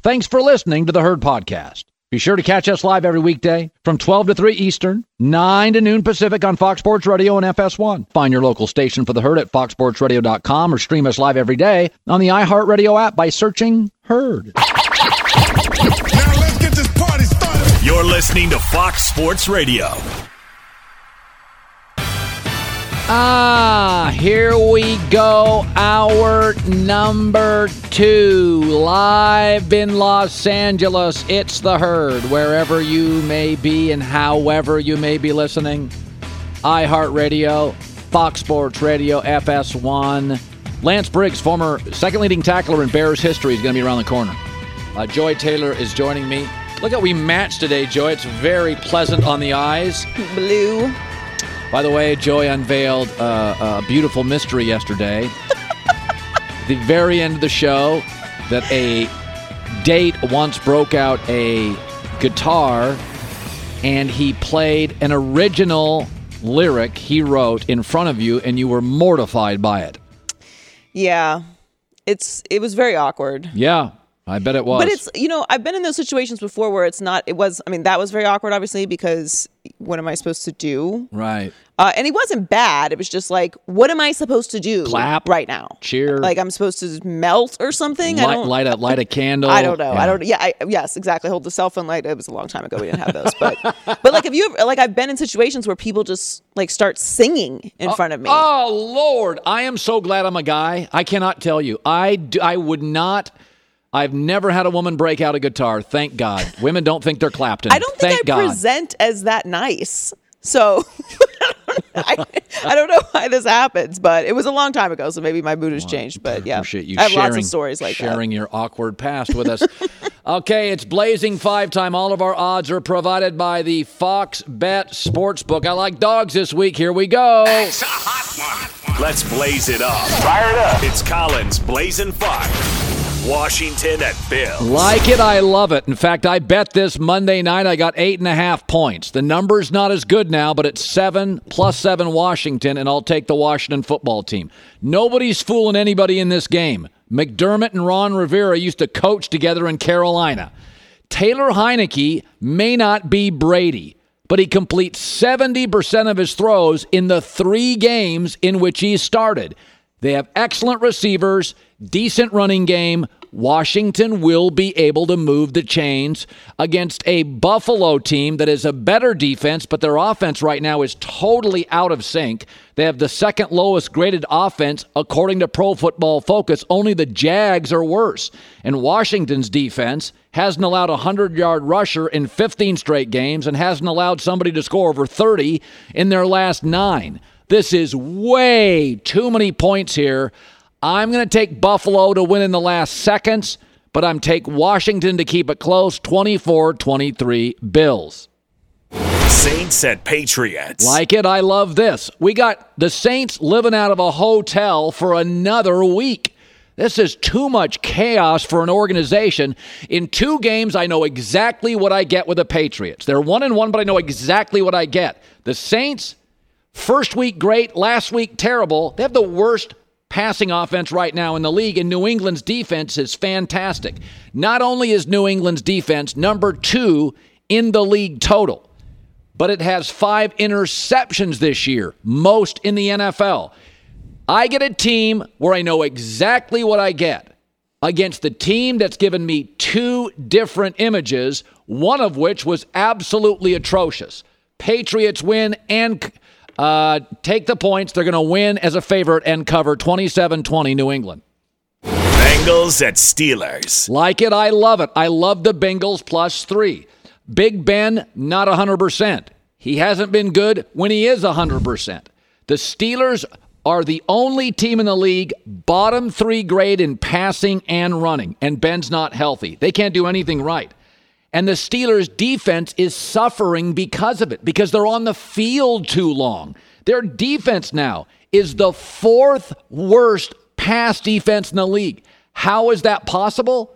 Thanks for listening to the Herd Podcast. Be sure to catch us live every weekday from 12 to 3 Eastern, 9 to noon Pacific on Fox Sports Radio and FS1. Find your local station for the Herd at foxsportsradio.com or stream us live every day on the iHeartRadio app by searching Herd. Now let's get this party started. You're listening to Fox Sports Radio. Here we go. Hour number 2, live in Los Angeles. It's the Herd, wherever you may be and however you may be listening. iHeartRadio, Fox Sports Radio, FS1. Lance Briggs, former second leading tackler in Bears history, is going to be around the corner. Joy Taylor is joining me. Look at we matched today, Joy. It's very pleasant on the eyes. Blue. By the way, Joy unveiled a beautiful mystery yesterday. At the very end of the show, that a date once broke out a guitar, and he played an original lyric he wrote in front of you, and you were mortified by it. Yeah, it was very awkward. Yeah, I bet it was. But it's, I've been in those situations before where that was very awkward, obviously, because what am I supposed to do? Right. And it wasn't bad. It was just like, what am I supposed to do? Clap right now. Cheer. Like I'm supposed to melt or something? Light a candle. I don't know. Yeah. Yes, exactly. Hold the cell phone light. It was a long time ago. We didn't have those. But like, I've been in situations where people just like start singing in front of me. Oh, Lord. I am so glad I'm a guy. I cannot tell you. I would not. I've never had a woman break out a guitar. Thank God. Women don't think they're Clapton. I don't think I present as that nice. So I don't know why this happens, but it was a long time ago, so maybe my mood has changed. But yeah, appreciate you I have lots of stories like sharing your awkward past with us. Okay, it's Blazing 5 time. All of our odds are provided by the Fox Bet Sportsbook. I like dogs this week. Here we go. It's a hot one. Let's blaze it up. Fire it up. It's Collins Blazing 5. Washington at Bills. Like it, I love it. In fact, I bet this Monday night. I got 8.5 points. The number's not as good now, but it's 7 plus 7 Washington, and I'll take the Washington football team. Nobody's fooling anybody in this game. McDermott and Ron Rivera used to coach together in Carolina. Taylor Heineke may not be Brady, but he completes 70% of his throws in the 3 games in which he started. They have excellent receivers, decent running game. Washington will be able to move the chains against a Buffalo team that is a better defense, but their offense right now is totally out of sync. They have the second lowest graded offense according to Pro Football Focus. Only the Jags are worse. And Washington's defense hasn't allowed a 100-yard rusher in 15 straight games and hasn't allowed somebody to score over 30 in their last 9. This is way too many points here. I'm going to take Buffalo to win in the last seconds, but I'm take Washington to keep it close, 24-23 Bills. Saints at Patriots. Like it, I love this. We got the Saints living out of a hotel for another week. This is too much chaos for an organization. In 2 games, I know exactly what I get with the Patriots. They're 1-1, but I know exactly what I get. The Saints, first week great, last week terrible. They have the worst passing offense right now in the league, and New England's defense is fantastic. Not only is New England's defense number 2 in the league total, but it has 5 interceptions this year, most in the NFL. I get a team where I know exactly what I get against the team that's given me 2 different images, one of which was absolutely atrocious. Patriots win and take the points. They're going to win as a favorite and cover 27-20 New England. Bengals at Steelers. Like it, I love it. I love the Bengals plus 3. Big Ben, not 100%. He hasn't been good when he is 100%. The Steelers are the only team in the league bottom 3 grade in passing and running, and Ben's not healthy. They can't do anything right. And the Steelers' defense is suffering because of it, because they're on the field too long. Their defense now is the 4th worst pass defense in the league. How is that possible?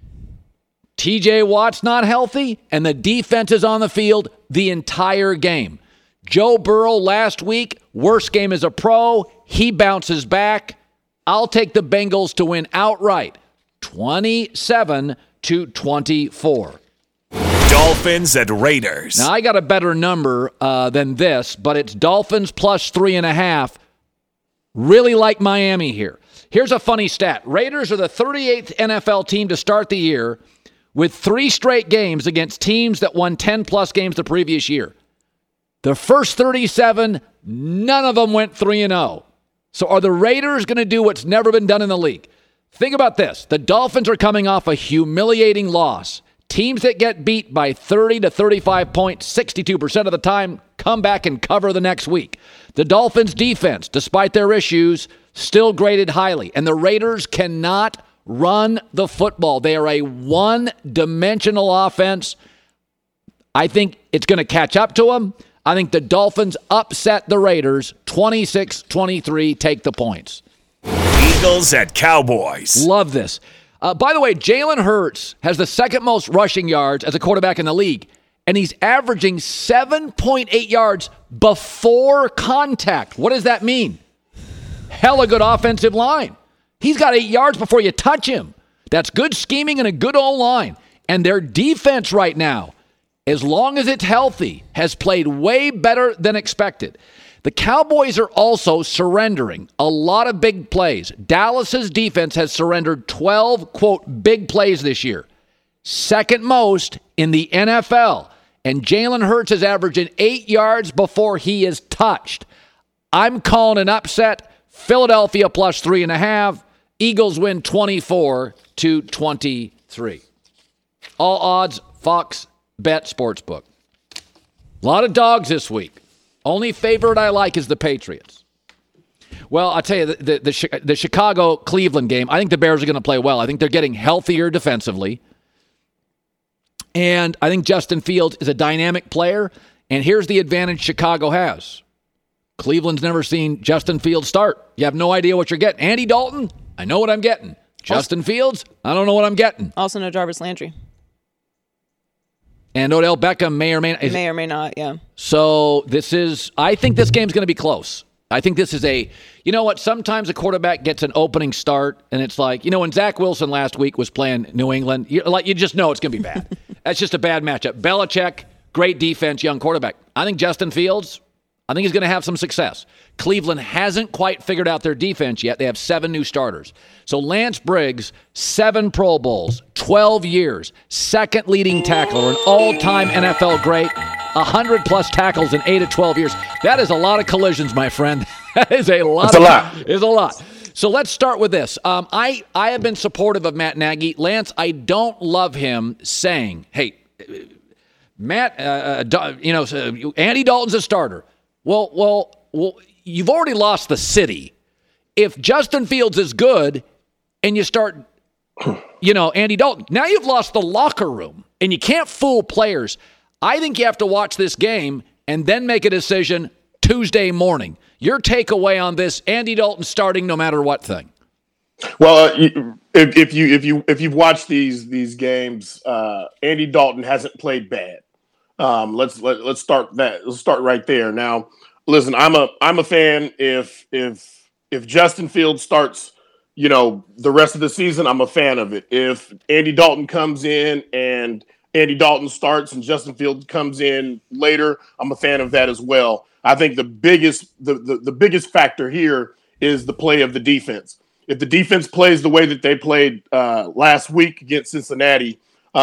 TJ Watt's not healthy, and the defense is on the field the entire game. Joe Burrow last week, worst game as a pro. He bounces back. I'll take the Bengals to win outright, 27-20 to 24. Dolphins and Raiders. Now, I got a better number than this, but it's Dolphins plus 3.5. Really like Miami here. Here's a funny stat. Raiders are the 38th NFL team to start the year with 3 straight games against teams that won 10-plus games the previous year. The first 37, none of them went 3-0. So are the Raiders going to do what's never been done in the league? Think about this. The Dolphins are coming off a humiliating loss. Teams that get beat by 30 to 35 points 62% of the time come back and cover the next week. The Dolphins' defense, despite their issues, still graded highly. And the Raiders cannot run the football. They are a one-dimensional offense. I think it's going to catch up to them. I think the Dolphins upset the Raiders 26-23, take the points. Eagles at Cowboys. Love this. By the way, Jalen Hurts has the second most rushing yards as a quarterback in the league, and he's averaging 7.8 yards before contact. What does that mean? Hella good offensive line. He's got 8 yards before you touch him. That's good scheming and a good O-line. And their defense right now, as long as it's healthy, has played way better than expected. The Cowboys are also surrendering a lot of big plays. Dallas's defense has surrendered 12, quote, big plays this year. Second most in the NFL. And Jalen Hurts is averaging 8 yards before he is touched. I'm calling an upset. Philadelphia plus 3.5. Eagles win 24-23. All odds, Fox Bet Sportsbook. A lot of dogs this week. Only favorite I like is the Patriots. Well, I'll tell you, the Chicago-Cleveland game, I think the Bears are going to play well. I think they're getting healthier defensively. And I think Justin Fields is a dynamic player. And here's the advantage Chicago has. Cleveland's never seen Justin Fields start. You have no idea what you're getting. Andy Dalton, I know what I'm getting. Justin Fields, I don't know what I'm getting. Also no Jarvis Landry. And Odell Beckham may or may not. May or may not, yeah. So I think this game's going to be close. I think this is you know what, sometimes a quarterback gets an opening start, and it's like, when Zach Wilson last week was playing New England, you just know it's going to be bad. That's just a bad matchup. Belichick, great defense, young quarterback. I think Justin Fields, I think he's going to have some success. Cleveland hasn't quite figured out their defense yet. They have 7 new starters. So Lance Briggs, 7 Pro Bowls, 12 years, second leading tackler, an all-time NFL great, 100-plus tackles in 8 of 12 years. That is a lot of collisions, my friend. That is a lot. It's a lot. So let's start with this. I have been supportive of Matt Nagy. Lance, I don't love him saying, hey, Matt, Andy Dalton's a starter. Well, you've already lost the city. If Justin Fields is good and you start, Andy Dalton, now you've lost the locker room and you can't fool players. I think you have to watch this game and then make a decision Tuesday morning. Your takeaway on this, Andy Dalton starting no matter what thing. Well, if you've watched these games, Andy Dalton hasn't played bad. Let's start that. Let's start right there. Now, listen, I'm a fan. If Justin Fields starts, the rest of the season, I'm a fan of it. If Andy Dalton comes in and Andy Dalton starts and Justin Fields comes in later, I'm a fan of that as well. I think the biggest factor here is the play of the defense. If the defense plays the way that they played last week against Cincinnati,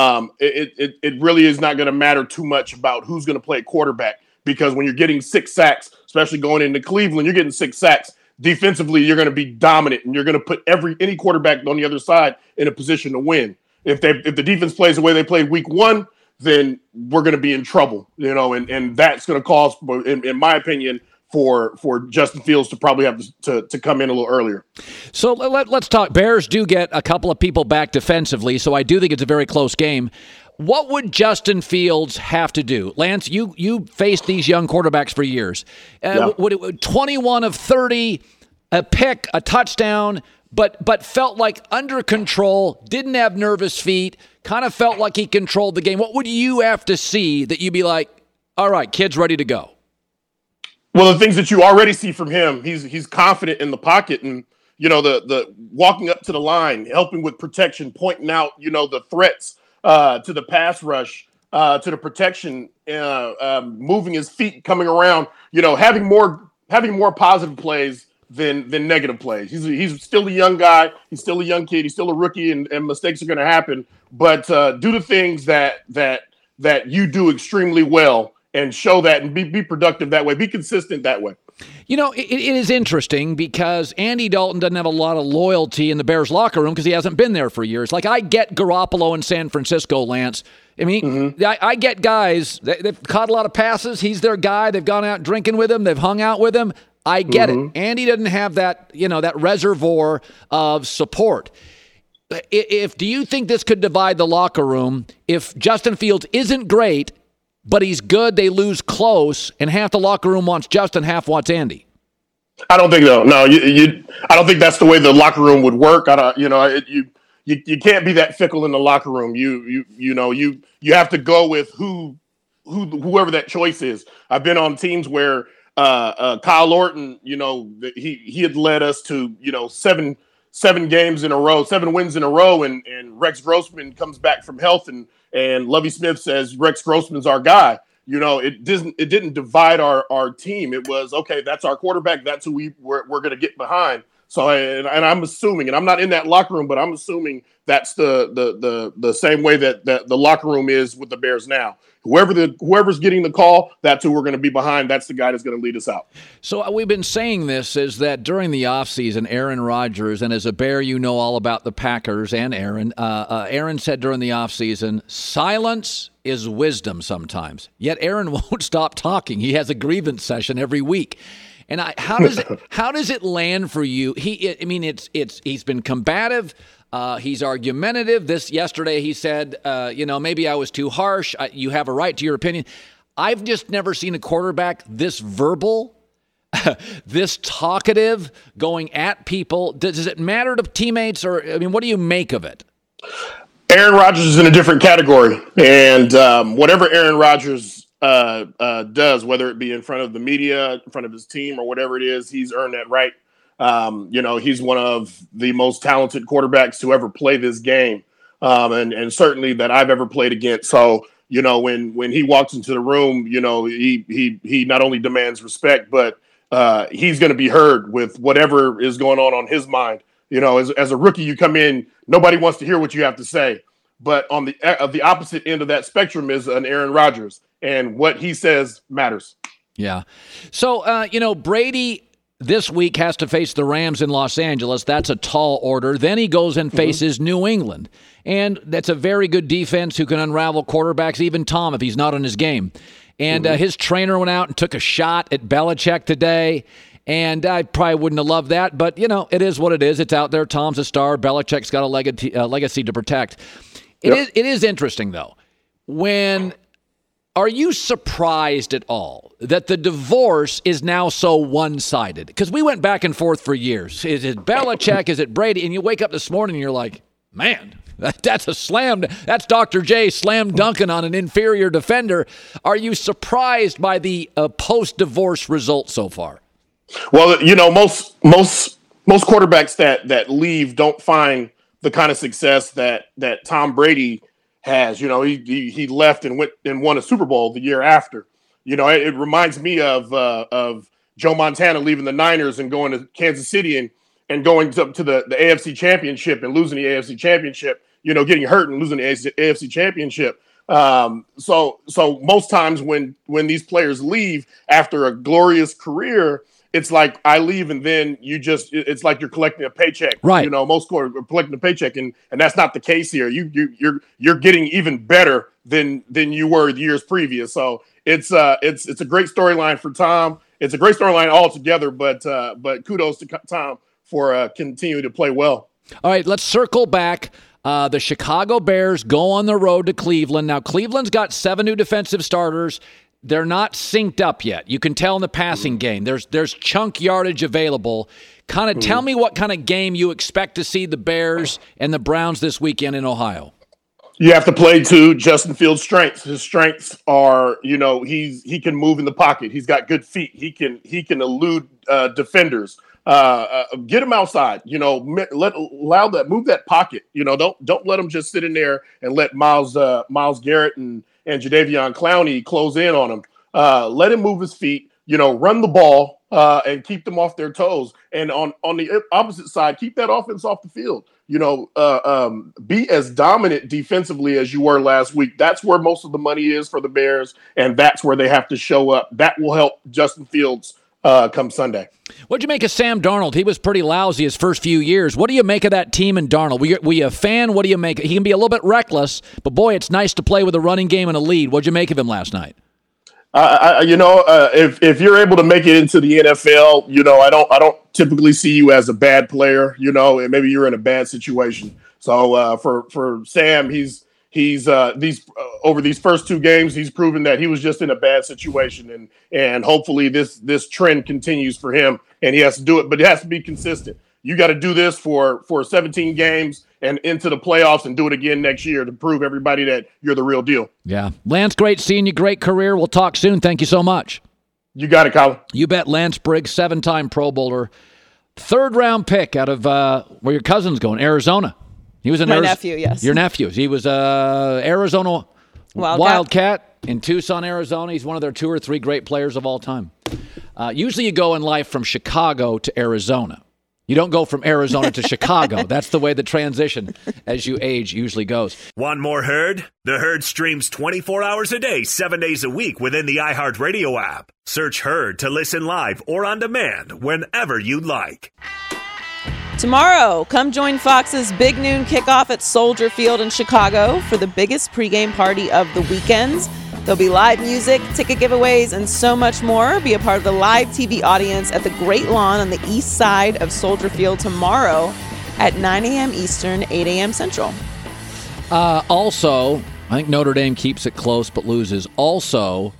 it really is not going to matter too much about who's going to play quarterback, because when you're getting 6 sacks, especially going into Cleveland, you're getting 6 sacks. Defensively, you're going to be dominant, and you're going to put any quarterback on the other side in a position to win. If the defense plays the way they played week 1, then we're going to be in trouble, and that's going to cause, in my opinion, for Justin Fields to probably have to come in a little earlier. So let's talk. Bears do get a couple of people back defensively, so I do think it's a very close game. What would Justin Fields have to do? Lance, you faced these young quarterbacks for years. Yeah. 21 of 30, a pick, a touchdown, but felt like under control, didn't have nervous feet, kind of felt like he controlled the game. What would you have to see that you'd be like, all right, kid's ready to go? Well, the things that you already see from him, he's confident in the pocket, and the walking up to the line, helping with protection, pointing out, the threats to the pass rush, to the protection, moving his feet, coming around, having more positive plays than negative plays. He's still a young guy. He's still a young kid. He's still a rookie, and mistakes are going to happen. But do the things that you do extremely well and show that and be productive that way. Be consistent that way. It is interesting because Andy Dalton doesn't have a lot of loyalty in the Bears locker room because he hasn't been there for years. Like, I get Garoppolo in San Francisco, Lance. I mean, I get guys, they've caught a lot of passes. He's their guy. They've gone out drinking with him. They've hung out with him. I get it. Andy doesn't have that, that reservoir of support. Do you think this could divide the locker room if Justin Fields isn't great, but he's good, they lose close, and half the locker room wants Justin, half wants Andy? I don't think so. No, I don't think that's the way the locker room would work. You can't be that fickle in the locker room. You have to go with whoever that choice is. I've been on teams where Kyle Orton, he had led us to, seven games in a row, 7 wins in a row, and Rex Grossman comes back from health, and Lovie Smith says Rex Grossman's our guy. It didn't divide our team. It was, okay, that's our quarterback. That's who we're going to get behind. So, and I'm assuming, and I'm not in that locker room, but I'm assuming that's the same way that the locker room is with the Bears now. Whoever's getting the call, that's who we're going to be behind. That's the guy that's going to lead us out. So we've been saying this is that during the offseason, Aaron Rodgers, and as a Bear, you know all about the Packers and Aaron. Aaron said during the offseason, silence is wisdom sometimes. Yet Aaron won't stop talking. He has a grievance session every week. And how does it land for you? He's been combative. He's argumentative. Yesterday he said, maybe I was too harsh. You have a right to your opinion. I've just never seen a quarterback this verbal, this talkative, going at people. Does it matter to teammates, or what do you make of it? Aaron Rodgers is in a different category, and whatever Aaron Rodgers does, whether it be in front of the media, in front of his team, or whatever it is, he's earned that right. He's one of the most talented quarterbacks to ever play this game, and certainly that I've ever played against. So, when he walks into the room, he not only demands respect, but he's going to be heard with whatever is going on his mind. As a rookie, you come in, nobody wants to hear what you have to say. But on the opposite end of that spectrum is an Aaron Rodgers, and what he says matters. Yeah. So, Brady this week has to face the Rams in Los Angeles. That's a tall order. Then he goes and faces New England. And that's a very good defense who can unravel quarterbacks, even Tom, if he's not on his game. And his trainer went out and took a shot at Belichick today. And I probably wouldn't have loved that. But, it is what it is. It's out there. Tom's a star. Belichick's got a legacy to protect. It is interesting, though. Are you surprised at all that the divorce is now so one-sided? Because we went back and forth for years. Is it Belichick? Is it Brady? And you wake up this morning and you're like, man, that's a slam. That's Dr. J slam dunking on an inferior defender. Are you surprised by the post-divorce result so far? Well, most quarterbacks that leave don't find the kind of success that Tom Brady has. He left and went and won a Super Bowl the year after. It reminds me of Joe Montana leaving the Niners and going to Kansas City and going to the AFC Championship and losing the AFC Championship, getting hurt and losing the AFC Championship. So most times when these players leave after a glorious career, it's like I leave and then it's like you're collecting a paycheck. Right. Most quarters are collecting a paycheck, and that's not the case here. You're getting even better than you were the years previous. So it's a great storyline for Tom. It's a great storyline altogether, but kudos to Tom for continuing to play well. All right, let's circle back. The Chicago Bears go on the road to Cleveland. Now, Cleveland's got 7 new defensive starters. They're not synced up yet. You can tell in the passing game. There's chunk yardage available. Kind of tell me what kind of game you expect to see the Bears and the Browns this weekend in Ohio. You have to play to Justin Fields' strengths. His strengths are, he can move in the pocket. He's got good feet. He can elude defenders. Get him outside. Move that pocket. Don't let him just sit in there and let Myles Garrett and Jadeveon Clowney close in on him. Let him move his feet. Run the ball and keep them off their toes. And on the opposite side, keep that offense off the field. Be as dominant defensively as you were last week. That's where most of the money is for the Bears, and that's where they have to show up. That will help Justin Fields come Sunday. What'd you make of Sam Darnold? He was pretty lousy his first few years. What do you make of that team and Darnold? Were you a fan? What do you make? He can be a little bit reckless, but boy, it's nice to play with a running game and a lead. What'd you make of him last night? If you're able to make it into the NFL, I don't typically see you as a bad player, and maybe you're in a bad situation. So for Sam, he's over these first two games, he's proven that he was just in a bad situation, and hopefully this trend continues for him, and he has to do it, but it has to be consistent. You got to do this for 17 games and into the playoffs and do it again next year to prove everybody that you're the real deal. Yeah. Lance, great seeing you. Great career. We'll talk soon. Thank you so much. You got it, Colin. You bet. Lance Briggs, 7-time Pro Bowler. 3rd-round pick out of where your cousin's going, Arizona. He was my nephew, yes. Your nephew. He was Arizona Wildcat in Tucson, Arizona. He's one of their 2 or 3 great players of all time. Usually you go in life from Chicago to Arizona. You don't go from Arizona to Chicago. That's the way the transition as you age usually goes. Want more Herd? The Herd streams 24 hours a day, 7 days a week within the iHeartRadio app. Search Herd to listen live or on demand whenever you like. Tomorrow, come join Fox's Big Noon kickoff at Soldier Field in Chicago for the biggest pregame party of the weekends. There'll be live music, ticket giveaways, and so much more. Be a part of the live TV audience at the Great Lawn on the east side of Soldier Field tomorrow at 9 a.m. Eastern, 8 a.m. Central. Also, I think Notre Dame keeps it close but loses. Also,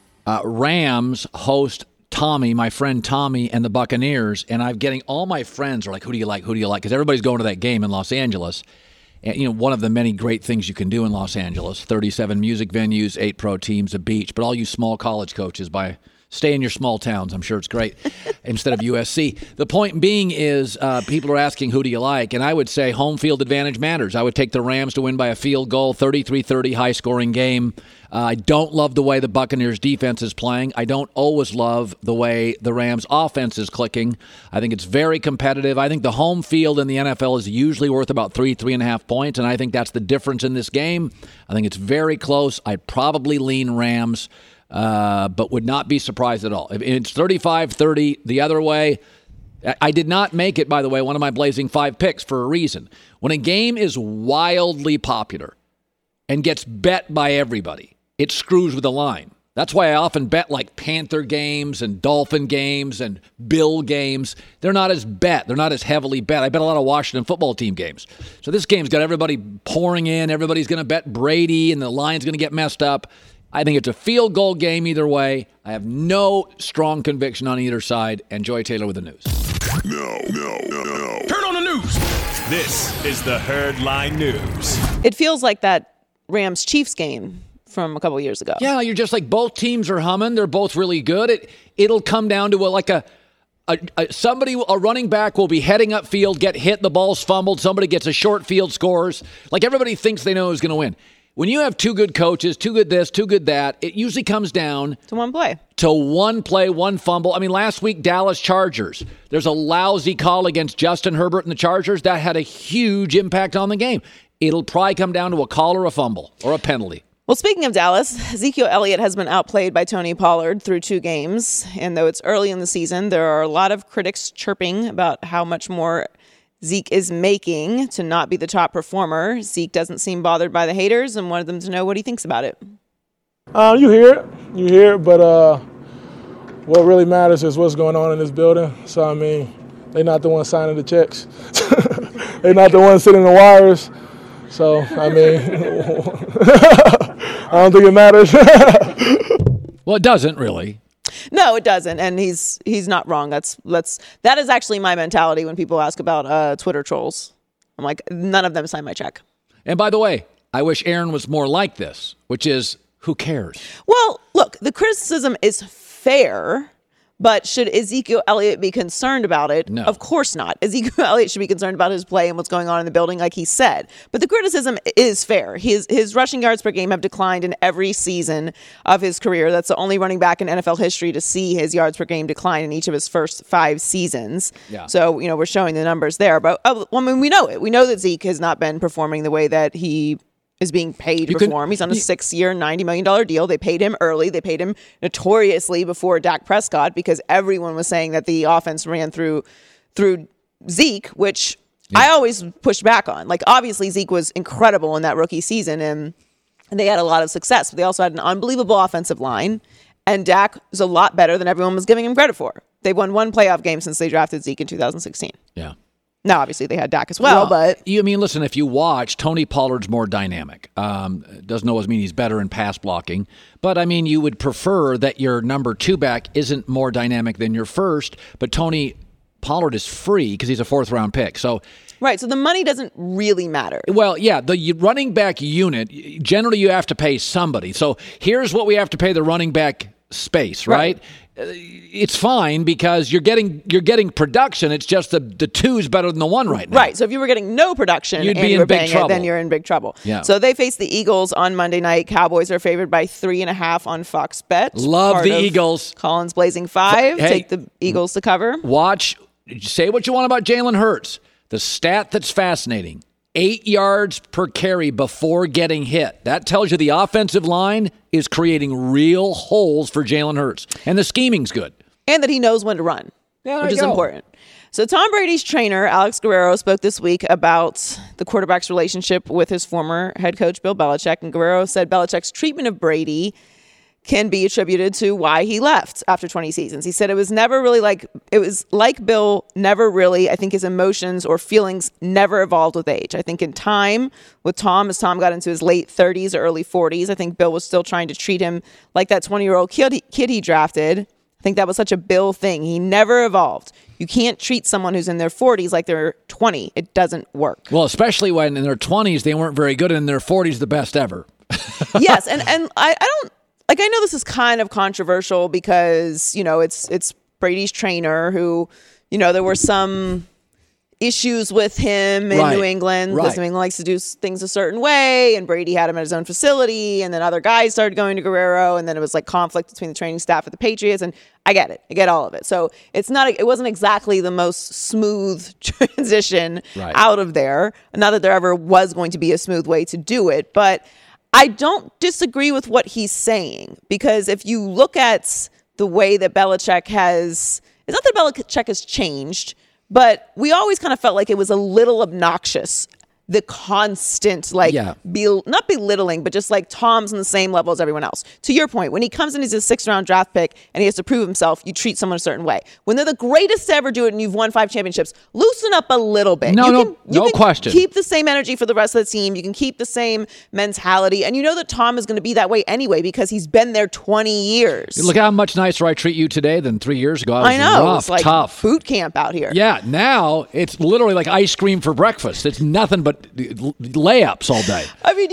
Rams host Tommy, my friend Tommy, and the Buccaneers. And I'm getting all my friends are like, who do you like? Who do you like? Because everybody's going to that game in Los Angeles. And, one of the many great things you can do in Los Angeles, 37 music venues, 8 pro teams, a beach. But all you small college coaches, stay in your small towns. I'm sure it's great instead of USC. The point being is people are asking, who do you like? And I would say home field advantage matters. I would take the Rams to win by a field goal, 33-30, high-scoring game. I don't love the way the Buccaneers defense is playing. I don't always love the way the Rams offense is clicking. I think it's very competitive. I think the home field in the NFL is usually worth about 3.5 points, and I think that's the difference in this game. I think it's very close. I'd probably lean Rams, but would not be surprised at all. If it's 35-30 the other way. I did not make it, by the way, one of my Blazing 5 picks for a reason. When a game is wildly popular and gets bet by everybody, it screws with the line. That's why I often bet like Panther games and Dolphin games and Bill games. They're not as bet. They're not as heavily bet. I bet a lot of Washington football team games. So this game's got everybody pouring in. Everybody's going to bet Brady, and the line's going to get messed up. I think it's a field goal game either way. I have no strong conviction on either side. And Joy Taylor with the news. No. Turn on the news. This is the Herd Line News. It feels like that Rams-Chiefs game from a couple of years ago. Yeah, you're just like both teams are humming. They're both really good. It'll come down to a running back will be heading up field, get hit, the ball's fumbled, somebody gets a short field, scores. Like everybody thinks they know who's going to win. When you have 2 good coaches, 2 good this, 2 good that, it usually comes down to one play. To one play, one fumble. I mean, last week, Dallas Chargers. There's a lousy call against Justin Herbert and the Chargers. That had a huge impact on the game. It'll probably come down to a call or a fumble or a penalty. Well, speaking of Dallas, Ezekiel Elliott has been outplayed by Tony Pollard through 2 games. And though it's early in the season, there are a lot of critics chirping about how much more Zeke is making to not be the top performer. Zeke doesn't seem bothered by the haters and wanted them to know what he thinks about it. You hear it, but what really matters is what's going on in this building. So, I mean, they're not the ones signing the checks. They're not the ones sitting the wires. So, I mean, I don't think it matters. Well, it doesn't really. No, it doesn't, and he's not wrong. That is actually my mentality when people ask about Twitter trolls. I'm like, none of them sign my check. And by the way, I wish Aaron was more like this, which is, who cares? Well, look, the criticism is fair, But should Ezekiel Elliott be concerned about it? No. Of course not. Ezekiel Elliott should be concerned about his play and what's going on in the building, like he said. But the criticism is fair. His rushing yards per game have declined in every season of his career. That's the only running back in NFL history to see his yards per game decline in each of his first 5 seasons. Yeah. So, we're showing the numbers there. But, we know it. We know that Zeke has not been performing the way that he is being paid to perform. He's on a 6-year, $90 million deal. They paid him early. They paid him notoriously before Dak Prescott because everyone was saying that the offense ran through Zeke, which I always pushed back on. Like, obviously, Zeke was incredible in that rookie season, and they had a lot of success. But they also had an unbelievable offensive line, and Dak was a lot better than everyone was giving him credit for. They've won 1 playoff game since they drafted Zeke in 2016. Yeah. Now, obviously, they had Dak as well, but... listen, if you watch, Tony Pollard's more dynamic. Doesn't always mean he's better in pass blocking. But, you would prefer that your number 2 back isn't more dynamic than your first. But Tony Pollard is free because he's a 4th-round pick. So... Right, so the money doesn't really matter. Well, yeah, the running back unit, generally you have to pay somebody. So here's what we have to pay the running back space, right? It's fine because you're getting production. It's just the 2's better than the 1 right now. Right. So if you were getting no production You'd and be you in were big paying trouble. it, then you're in big trouble. Yeah. So they face the Eagles on Monday night. Cowboys are favored by 3.5 on Fox Bet. Love Part the of Eagles. Collins Blazing 5. Hey. Take the Eagles to cover. Say what you want about Jalen Hurts. The stat that's fascinating, 8 yards per carry before getting hit. That tells you the offensive line is creating real holes for Jalen Hurts. And the scheming's good. And that he knows when to run, which is important. So Tom Brady's trainer, Alex Guerrero, spoke this week about the quarterback's relationship with his former head coach, Bill Belichick. And Guerrero said Belichick's treatment of Brady can be attributed to why he left after 20 seasons. He said it was like Bill never really, I think his emotions or feelings never evolved with age. I think in time with Tom, as Tom got into his late 30s or early 40s, I think Bill was still trying to treat him like that 20-year-old kid he drafted. I think that was such a Bill thing. He never evolved. You can't treat someone who's in their 40s like they're 20. It doesn't work. Well, especially when in their 20s they weren't very good and in their 40s the best ever. Yes, and I don't... Like, I know this is kind of controversial because, it's Brady's trainer who, there were some issues with him in New England because New England likes to do things a certain way, and Brady had him at his own facility, and then other guys started going to Guerrero, and then it was like conflict between the training staff at the Patriots, and I get it. I get all of it. So it wasn't exactly the most smooth transition out of there. Not that there ever was going to be a smooth way to do it, but I don't disagree with what he's saying, because if you look at the way that Belichick it's not that Belichick has changed, but we always kind of felt like it was a little obnoxious. The constant, not belittling, but just like Tom's on the same level as everyone else. To your point, when he comes in as a 6th-round draft pick and he has to prove himself, you treat someone a certain way. When they're the greatest to ever do it and you've won 5 championships, loosen up a little bit. No question. Keep the same energy for the rest of the team. You can keep the same mentality. And you know that Tom is going to be that way anyway because he's been there 20 years. Look how much nicer I treat you today than 3 years ago. I know. Rough, it's like tough. Boot camp out here. Yeah, now it's literally like ice cream for breakfast. It's nothing but layups all day. I mean,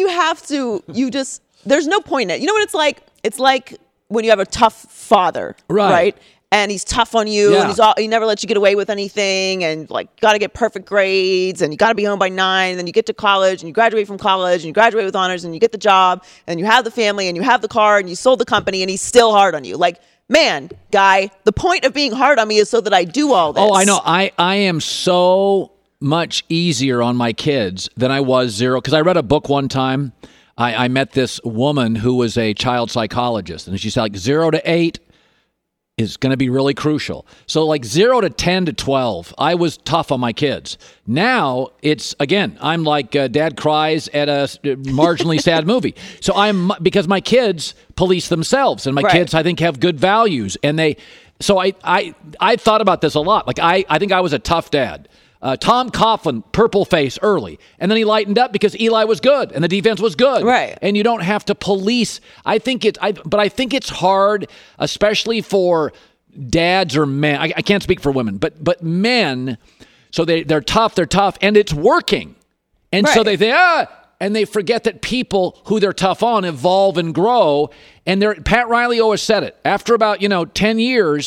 there's no point in it. You know what it's like? It's like when you have a tough father, right? And he's tough on you, and he never lets you get away with anything, and got to get perfect grades, and you got to be home by 9, and then you get to college, and you graduate from college, and you graduate with honors, and you get the job, and you have the family, and you have the car, and you sold the company, and he's still hard on you. Man, guy, the point of being hard on me is so that I do all this. Oh, I know. I am so much easier on my kids than I was 0. Because I read a book one time. I met this woman who was a child psychologist, and she said 0 to 8 is going to be really crucial. So 0 to 10 to 12, I was tough on my kids. Now it's, again, I'm like dad cries at a marginally sad movie. So because my kids police themselves, and my kids, I think, have good values, and so I thought about this a lot. I think I was a tough dad. Tom Coughlin, purple face early, and then he lightened up because Eli was good and the defense was good. Right. And you don't have to police. I think it's hard, especially for dads or men. I can't speak for women, but men. So they're tough, and it's working. And so they think, and they forget that people who they're tough on evolve and grow. And Pat Riley always said it. After about 10 years,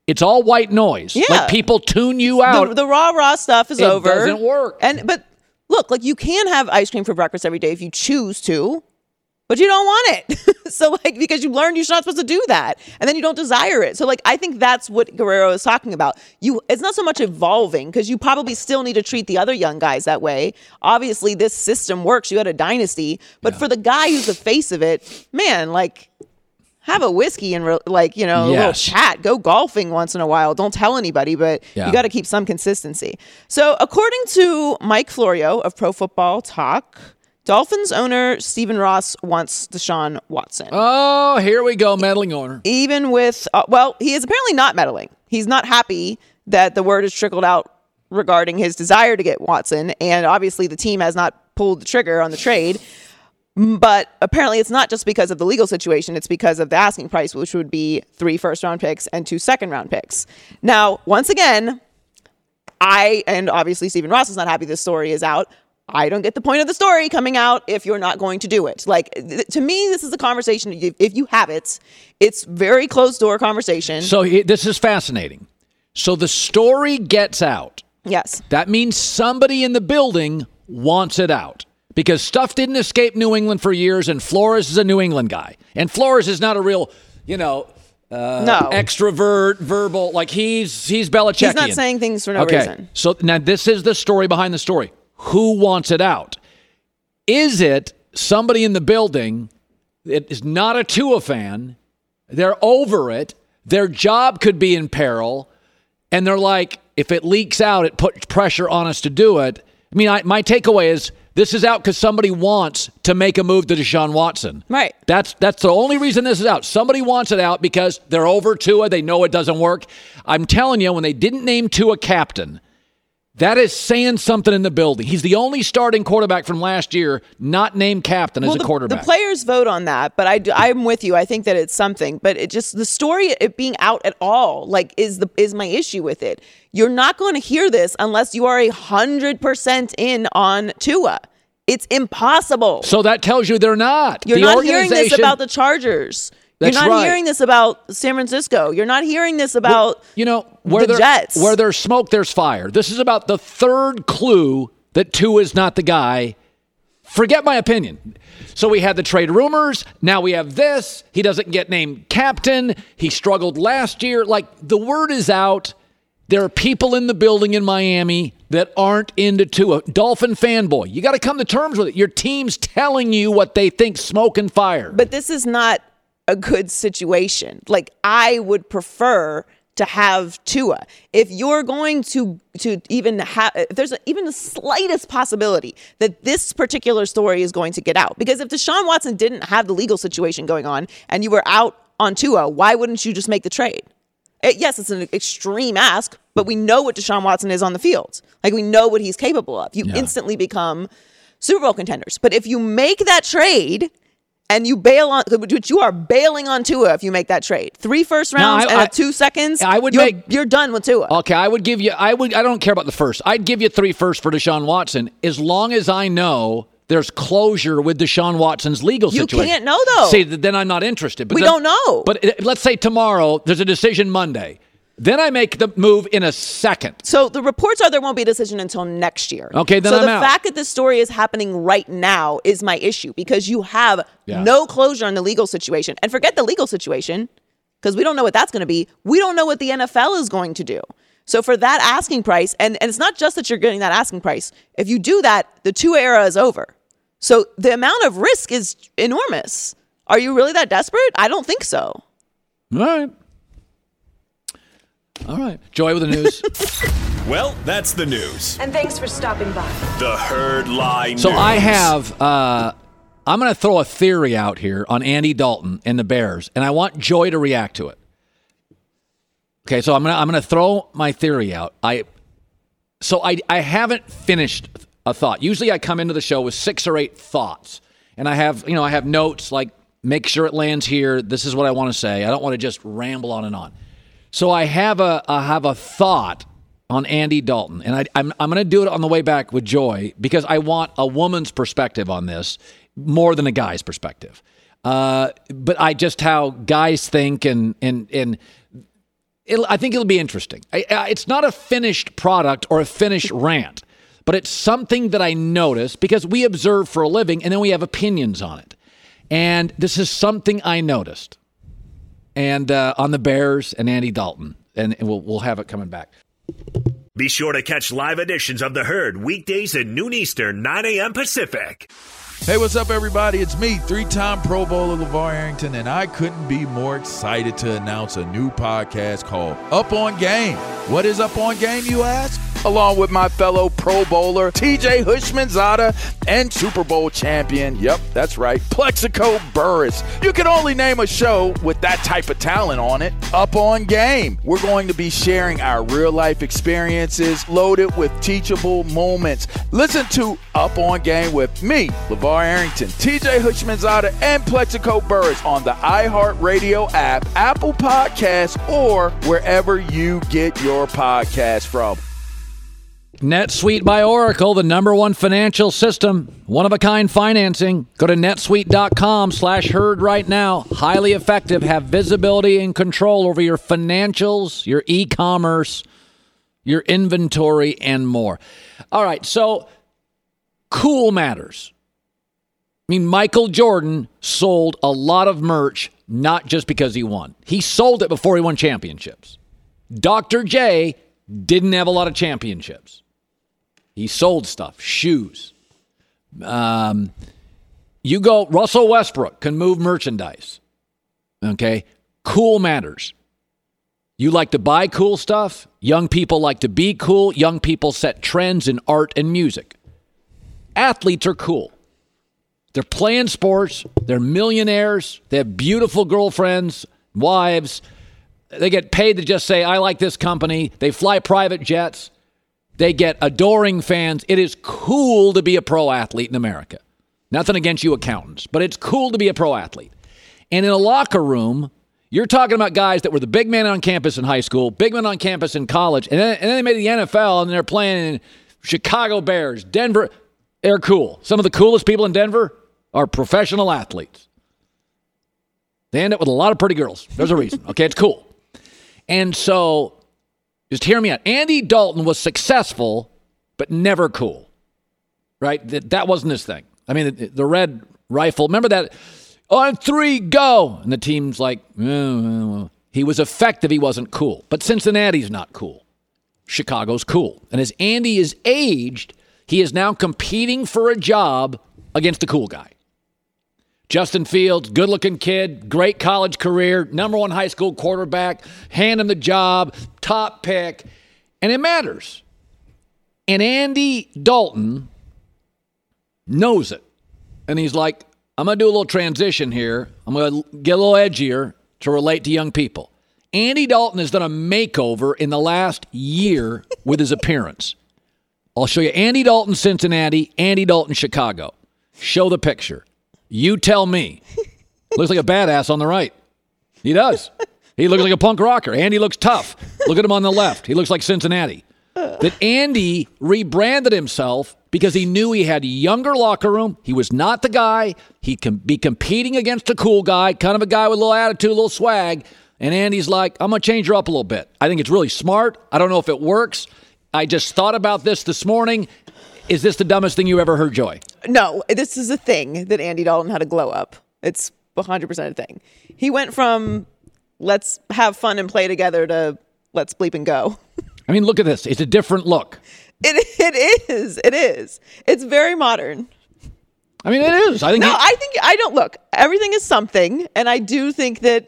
It's all white noise. Yeah. Like people tune you out. The rah-rah stuff is over. It doesn't work. But look, like you can have ice cream for breakfast every day if you choose to, but you don't want it. So like, because you learned you're not supposed to do that and then you don't desire it. So like, I think that's what Guerrero is talking about. It's not so much evolving because you probably still need to treat the other young guys that way. Obviously this system works. You had a dynasty, but for the guy who's the face of it, man, like have a whiskey and a little chat, go golfing once in a while. Don't tell anybody, but you got to keep some consistency. So according to Mike Florio of Pro Football Talk, Dolphins owner Stephen Ross wants Deshaun Watson. Oh, here we go, meddling owner. Even with, he is apparently not meddling. He's not happy that the word has trickled out regarding his desire to get Watson, and obviously the team has not pulled the trigger on the trade. But apparently it's not just because of the legal situation. It's because of the asking price, which would be 3 first-round picks and 2 second-round picks. Now, once again, and obviously Stephen Ross is not happy this story is out. I don't get the point of the story coming out if you're not going to do it. Like, to me, this is a conversation. If you have it, it's very closed-door conversation. So this is fascinating. So the story gets out. Yes. That means somebody in the building wants it out. Because stuff didn't escape New England for years, and Flores is a New England guy. And Flores is not a real, extrovert, verbal. Like, he's Belichickian. He's not saying things for no reason. So now this is the story behind the story. Who wants it out? Is it somebody in the building that is not a Tua fan? They're over it. Their job could be in peril. And they're like, if it leaks out, it puts pressure on us to do it. I mean, my takeaway is this is out because somebody wants to make a move to Deshaun Watson. Right. That's the only reason this is out. Somebody wants it out because they're over Tua. They know it doesn't work. I'm telling you, when they didn't name Tua captain, that is saying something in the building. He's the only starting quarterback from last year not named captain as a quarterback. The players vote on that, but I'm with you. I think that it's something, but it just the story it being out at all is my issue with it. You're not going to hear this unless you are 100% in on Tua. It's impossible. So that tells you they're not. You're not hearing this about the Chargers. You're not hearing this about San Francisco. You're not hearing this about the Jets. Where there's smoke, there's fire. This is about the third clue that Tua is not the guy. Forget my opinion. So we had the trade rumors. Now we have this. He doesn't get named captain. He struggled last year. Like, the word is out. There are people in the building in Miami that aren't into Tua. Dolphin fanboy. You got to come to terms with it. Your team's telling you what they think, smoke and fire. But this is not a good situation. Like, I would prefer to have Tua. If you're going to even have, if there's even the slightest possibility that this particular story is going to get out, because if Deshaun Watson didn't have the legal situation going on and you were out on Tua, why wouldn't you just make the trade? Yes, it's an extreme ask, but we know what Deshaun Watson is on the field. Like, we know what he's capable of. You instantly become Super Bowl contenders. But if you make that trade and you bail on, which you are bailing on Tua if you make that trade, 3 first rounds and 2 seconds, you're done with Tua. Okay, I don't care about the first. I'd give you 3 firsts for Deshaun Watson as long as I know there's closure with Deshaun Watson's legal situation. You can't know, though. See, then I'm not interested. But we don't know. But let's say tomorrow there's a decision Monday. Then I make the move in a second. So the reports are there won't be a decision until next year. Okay, then I'm out. So the fact that this story is happening right now is my issue because you have no closure on the legal situation. And forget the legal situation because we don't know what that's going to be. We don't know what the NFL is going to do. So for that asking price, and it's not just that you're getting that asking price. If you do that, the Tua era is over. So the amount of risk is enormous. Are you really that desperate? I don't think so. All right. Joy with the news. Well, that's the news. And thanks for stopping by. The Herd Line So News. I have, I'm going to throw a theory out here on Andy Dalton and the Bears, and I want Joy to react to it. Okay, so I'm going to throw my theory out. I haven't finished a thought. Usually I come into the show with 6 or 8 thoughts, and I have notes like make sure it lands here. This is what I want to say. I don't want to just ramble on and on. So I have a thought on Andy Dalton, and I'm going to do it on the way back with Joy because I want a woman's perspective on this more than a guy's perspective. But I just how guys think and I think it'll be interesting. It's not a finished product or a finished rant, but it's something that I notice because we observe for a living and then we have opinions on it. And this is something I noticed. And on the Bears and Andy Dalton. And we'll have it coming back. Be sure to catch live editions of The Herd weekdays at noon Eastern, 9 a.m. Pacific. Hey, what's up, everybody? It's me, three-time Pro Bowler LeVar Arrington, and I couldn't be more excited to announce a new podcast called Up On Game. What is Up On Game, you ask? Along with my fellow Pro Bowler, TJ Houshmandzadeh, and Super Bowl champion, yep, that's right, Plexico Burress. You can only name a show with that type of talent on it. Up On Game. We're going to be sharing our real-life experiences loaded with teachable moments. Listen to Up On Game with me, LeVar Arrington, TJ Houshmandzadeh, and Plexico Burress on the iHeartRadio app, Apple Podcasts, or wherever you get your podcasts from. NetSuite by Oracle, the #1 financial system. One-of-a-kind financing. Go to netsuite.com/herd right now. Highly effective. Have visibility and control over your financials, your e-commerce, your inventory, and more. All right, so cool matters. I mean, Michael Jordan sold a lot of merch, not just because he won. He sold it before he won championships. Dr. J didn't have a lot of championships. He sold stuff, shoes. Russell Westbrook can move merchandise. Okay? Cool matters. You like to buy cool stuff. Young people like to be cool. Young people set trends in art and music. Athletes are cool. They're playing sports. They're millionaires. They have beautiful girlfriends, wives. They get paid to just say, I like this company. They fly private jets. They get adoring fans. It is cool to be a pro athlete in America. Nothing against you accountants, but it's cool to be a pro athlete. And in a locker room, you're talking about guys that were the big man on campus in high school, big man on campus in college, and then they made the NFL, and they're playing in Chicago Bears, Denver. They're cool. Some of the coolest people in Denver are professional athletes. They end up with a lot of pretty girls. There's a reason. Okay, it's cool. And so, just hear me out. Andy Dalton was successful, but never cool. Right? That wasn't his thing. I mean, the red rifle. Remember that? On 3, go. And the team's like, he was effective. He wasn't cool. But Cincinnati's not cool. Chicago's cool. And as Andy is aged, he is now competing for a job against the cool guy. Justin Fields, good-looking kid, great college career, #1 high school quarterback, hand him the job, top pick, and it matters. And Andy Dalton knows it. And he's like, I'm going to do a little transition here. I'm going to get a little edgier to relate to young people. Andy Dalton has done a makeover in the last year with his appearance. I'll show you Andy Dalton, Cincinnati, Andy Dalton, Chicago. Show the picture. You tell me. Looks like a badass on the right. He does. He looks like a punk rocker. Andy looks tough. Look at him on the left. He looks like Cincinnati. That Andy rebranded himself because he knew he had a younger locker room. He was not the guy. He can be competing against a cool guy, kind of a guy with a little attitude, a little swag. And Andy's like, I'm going to change her up a little bit. I think it's really smart. I don't know if it works. I just thought about this morning. Is this the dumbest thing you ever heard, Joy? No, this is a thing that Andy Dalton had to glow up. It's 100% a thing. He went from let's have fun and play together to let's bleep and go. I mean, look at this. It's a different look. It is. It's very modern. I mean, it is. I don't look. Everything is something, and I do think that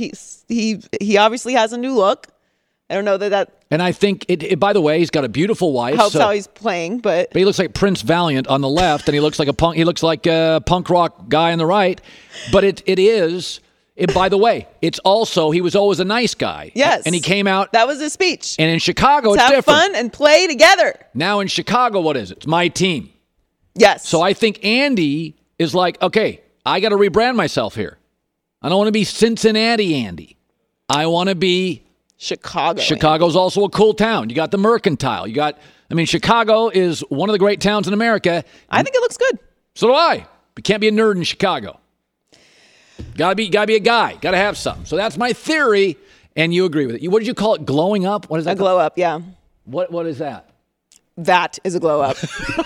he obviously has a new look. I don't know that. And I think by the way, he's got a beautiful wife. Helps how he's playing, but he looks like Prince Valiant on the left, and he looks like a punk. He looks like a punk rock guy on the right. But it is. By the way, it's also he was always a nice guy. Yes, and he came out. That was his speech. And in Chicago, it's different. Have fun and play together. Now in Chicago, what is it? It's my team. Yes. So I think Andy is like, okay, I got to rebrand myself here. I don't want to be Cincinnati Andy. I want to be Chicago. Chicago's also a cool town. You got the Mercantile. Chicago is one of the great towns in America. I think it looks good. So do I. But can't be a nerd in Chicago. Gotta be a guy. Gotta have something. So that's my theory. And you agree with it. What did you call it? Glowing up? What is that? A glow up, yeah. What is that? That is a glow up.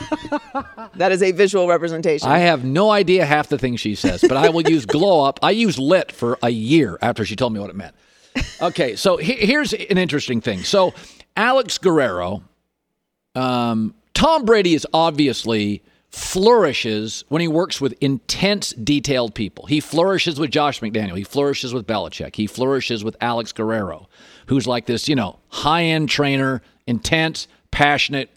That is a visual representation. I have no idea half the things she says, but I will use glow up. I used lit for a year after she told me what it meant. Okay, so here's an interesting thing. So Alex Guerrero, Tom Brady is obviously flourishes when he works with intense, detailed people. He flourishes with Josh McDaniel. He flourishes with Belichick. He flourishes with Alex Guerrero, who's like this, high-end trainer, intense, passionate.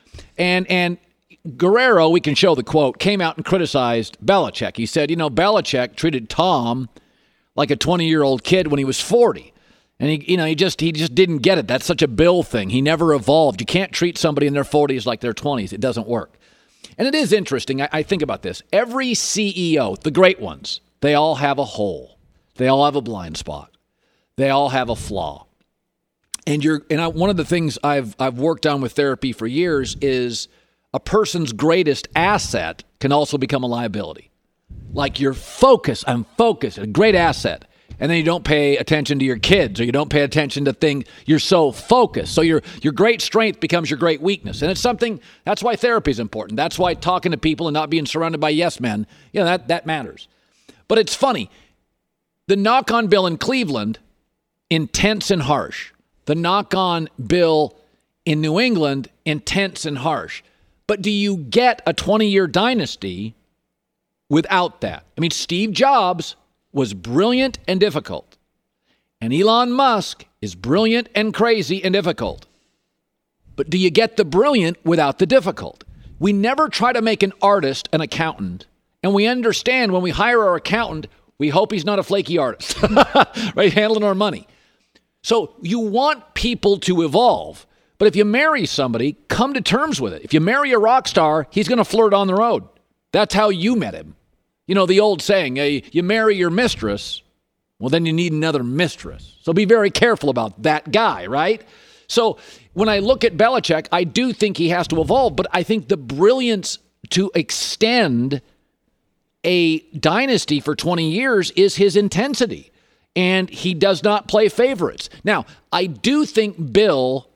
And Guerrero, we can show the quote, came out and criticized Belichick. He said, Belichick treated Tom like a 20-year-old kid when he was 40. And he just didn't get it. That's such a Bill thing. He never evolved. You can't treat somebody in their 40s like their 20s. It doesn't work. And it is interesting. I think about this. Every CEO, the great ones, they all have a hole. They all have a blind spot. They all have a flaw. And one of the things I've worked on with therapy for years is a person's greatest asset can also become a liability. Like your focus, I'm focused, a great asset. And then you don't pay attention to your kids, or you don't pay attention to things. You're so focused. So your great strength becomes your great weakness. And it's something, that's why therapy is important. That's why talking to people and not being surrounded by yes men, that matters. But it's funny. The knock on Bill in Cleveland, intense and harsh. The knock on Bill in New England, intense and harsh. But do you get a 20-year dynasty without that? I mean, Steve Jobs was brilliant and difficult. And Elon Musk is brilliant and crazy and difficult. But do you get the brilliant without the difficult? We never try to make an artist an accountant. And we understand when we hire our accountant, we hope he's not a flaky artist, right? Handling our money. So you want people to evolve. But if you marry somebody, come to terms with it. If you marry a rock star, he's going to flirt on the road. That's how you met him. The old saying, you marry your mistress, well, then you need another mistress. So be very careful about that guy, right? So when I look at Belichick, I do think he has to evolve, but I think the brilliance to extend a dynasty for 20 years is his intensity, and he does not play favorites. Now, I do think Bill,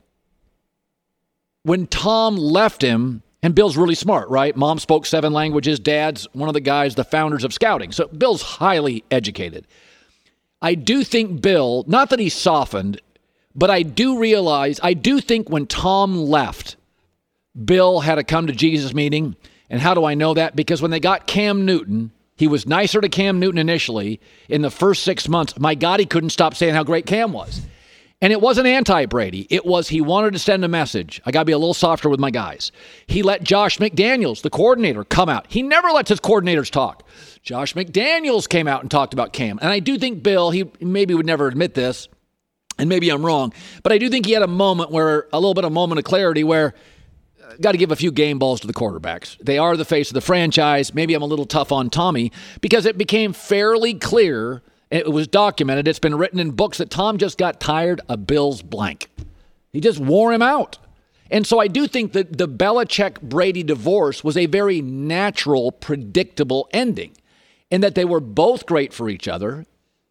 when Tom left him, and Bill's really smart, right? Mom spoke 7 languages. Dad's one of the guys, the founders of scouting. So Bill's highly educated. I do think Bill, not that he softened, but I do think when Tom left, Bill had a come to Jesus meeting. And how do I know that? Because when they got Cam Newton, he was nicer to Cam Newton initially. In the first 6 months, my God, he couldn't stop saying how great Cam was. And it wasn't anti-Brady. It was he wanted to send a message. I got to be a little softer with my guys. He let Josh McDaniels, the coordinator, come out. He never lets his coordinators talk. Josh McDaniels came out and talked about Cam. And I do think Bill, he maybe would never admit this, and maybe I'm wrong, but I do think he had a moment of clarity where got to give a few game balls to the quarterbacks. They are the face of the franchise. Maybe I'm a little tough on Tommy because it became fairly clear. It was documented. It's been written in books that Tom just got tired of Bill's blank. He just wore him out. And so I do think that the Belichick-Brady divorce was a very natural, predictable ending, and that they were both great for each other.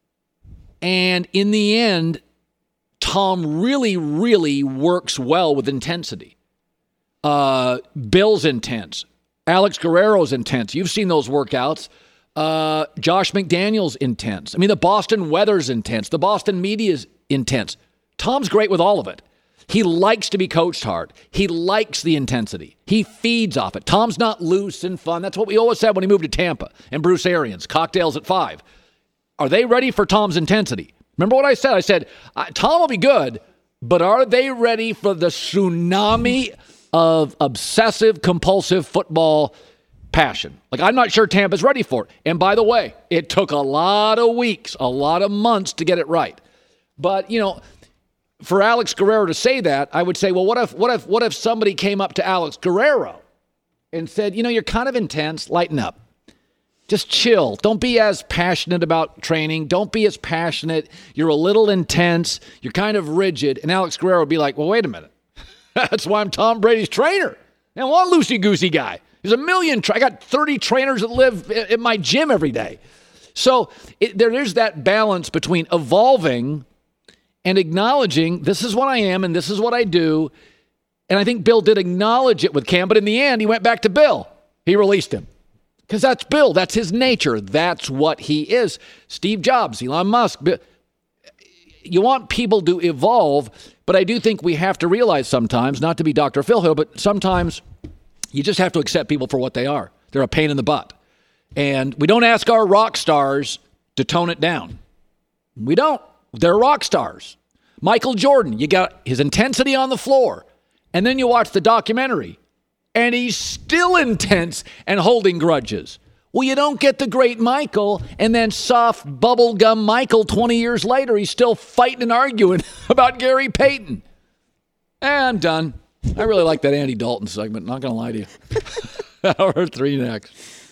And in the end, Tom really, really works well with intensity. Bill's intense. Alex Guerrero's intense. You've seen those workouts. Josh McDaniels intense. I mean, the Boston weather's intense. The Boston media's intense. Tom's great with all of it. He likes to be coached hard. He likes the intensity. He feeds off it. Tom's not loose and fun. That's what we always said when he moved to Tampa. And Bruce Arians, cocktails at 5. Are they ready for Tom's intensity? Remember what I said? I said, Tom will be good, but are they ready for the tsunami of obsessive, compulsive football passion? Like, I'm not sure Tampa's ready for it. And by the way, it took a lot of weeks, a lot of months to get it right. But, for Alex Guerrero to say that, I would say, well, what if somebody came up to Alex Guerrero and said, you're kind of intense, lighten up. Just chill. Don't be as passionate about training. Don't be as passionate. You're a little intense. You're kind of rigid. And Alex Guerrero would be like, well, wait a minute. That's why I'm Tom Brady's trainer. I don't want a loosey-goosey guy. There's a million. I got 30 trainers that live at my gym every day. So there is that balance between evolving and acknowledging this is what I am and this is what I do. And I think Bill did acknowledge it with Cam, but in the end, he went back to Bill. He released him. Because that's Bill. That's his nature. That's what he is. Steve Jobs, Elon Musk. You want people to evolve, but I do think we have to realize sometimes, not to be Dr. Phil Hill, but sometimes you just have to accept people for what they are. They're a pain in the butt. And we don't ask our rock stars to tone it down. We don't. They're rock stars. Michael Jordan, you got his intensity on the floor. And then you watch the documentary, and he's still intense and holding grudges. Well, you don't get the great Michael, and then soft bubblegum Michael 20 years later, he's still fighting and arguing about Gary Payton. I'm done. I really like that Andy Dalton segment, not going to lie to you. Hour 3 next.